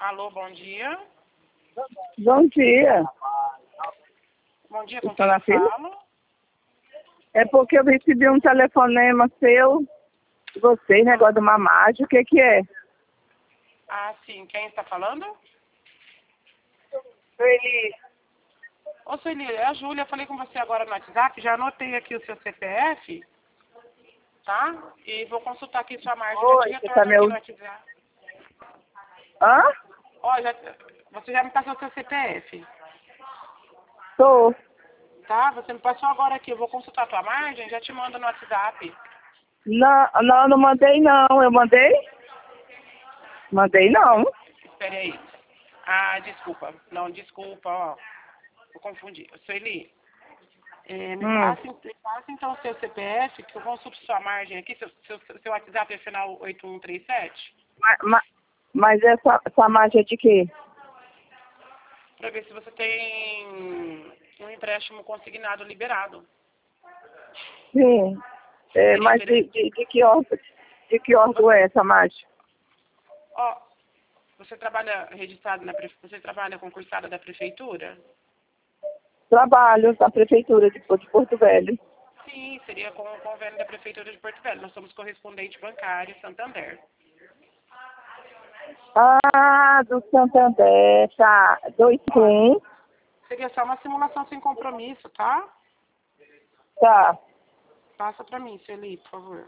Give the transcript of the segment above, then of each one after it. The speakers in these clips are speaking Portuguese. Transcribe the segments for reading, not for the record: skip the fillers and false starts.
Alô, bom dia. Bom dia. Bom dia, com Está quem na eu fila? falo? É porque eu recebi um telefonema seu, de vocês, negócio de uma mágica, o que que é? Ah, sim. Quem está falando? Ele... Ô, Sueli, é a Júlia. Eu falei com você agora no WhatsApp. Já anotei aqui o seu CPF, tá? E vou consultar aqui sua margem. Já te Oi, você tá retorno aqui meu... no WhatsApp. Hã? Ó, você já me passou o seu CPF, Tô. tá? Você me passou agora aqui. Eu vou consultar a tua margem. Já te mando no WhatsApp. Não mandei não. Eu mandei? Mandei não. Espere aí. Ah, desculpa. Não, desculpa, ó. Eu confundi. Sueli, me passa então o seu CPF, que eu consulto sua margem aqui. Seu WhatsApp é final 8137. Ma- Mas essa mágica é de quê? Para ver se você tem um empréstimo consignado liberado. Sim. É, Seria mas interessante. de que órgão? De que órgão é essa mágica? Ó, você trabalha registrado você trabalha concursada da prefeitura? Trabalho na prefeitura de Porto Velho. Sim, seria com o convênio da prefeitura de Porto Velho. Nós somos correspondente bancário Santander. Ah, do Santander, tá. Ó, 21, seria só uma simulação sem compromisso, tá? tá. Passa para mim, Sueli, por favor.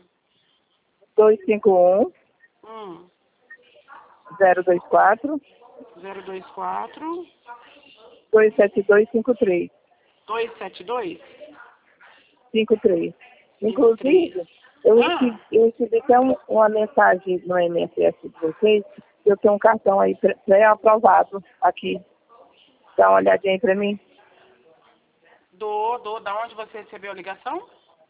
251, Hum, 024, 024 27253. 272 53. 53. Inclusive, eu Ah, recebi até uma mensagem no MSS de vocês, que eu tenho um cartão aí pré-aprovado aqui. Dá uma olhadinha aí pra mim. da onde você recebeu a ligação?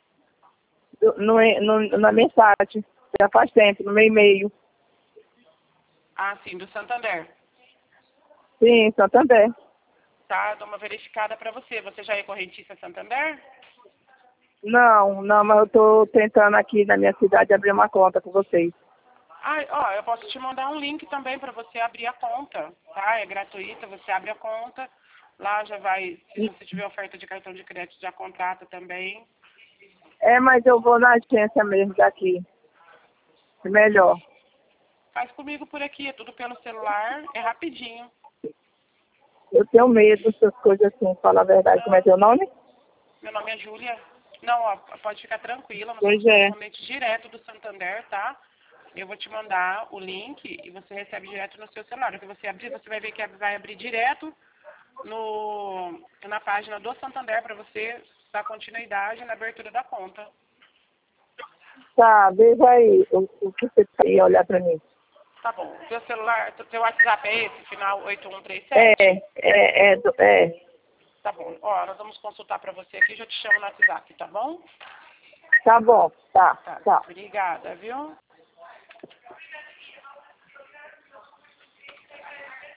Na mensagem, já faz tempo, no meu e-mail. Ah, sim, do Santander. Sim, Santander. Tá, dou uma verificada para você. Você já é correntista Santander? Não, mas eu tô tentando aqui na minha cidade abrir uma conta com vocês. Ah, ó, eu posso te mandar um link também para você abrir a conta, tá? É gratuita, você abre a conta. Lá já vai, se você tiver oferta de cartão de crédito, já contrata também. É, mas eu vou na agência mesmo daqui. Melhor. Faz comigo por aqui, é tudo pelo celular, é rapidinho. Eu tenho medo dessas coisas assim, falar a verdade. Como é teu nome? Meu nome é Júlia. Não, ó, pode ficar tranquila, nós somos Pois é. correspondentes direto do Santander, tá? Eu vou te mandar o link e você recebe direto no seu celular. O que você abrir, você vai ver que vai abrir direto na página do Santander para você dar continuidade na abertura da conta. Tá, veja aí o que você ia olhar pra mim. Tá bom. Seu celular, seu WhatsApp é esse, final É, 8137? é. Tá bom. Ó, nós vamos consultar para você aqui, já te chamo no WhatsApp, tá bom? Tá bom, tá, Tá. tá. Obrigada, viu?